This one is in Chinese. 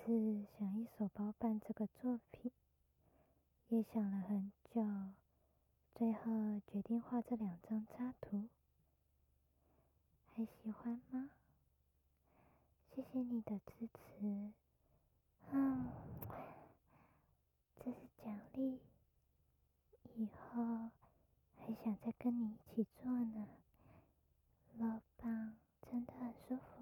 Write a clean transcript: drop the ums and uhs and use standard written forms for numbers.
次想一手包办这个作品，也想了很久，最后决定画这2张插图。还喜欢吗？谢谢你的支持。这是奖励，以后还想再跟你一起做呢。乐棒真的很舒服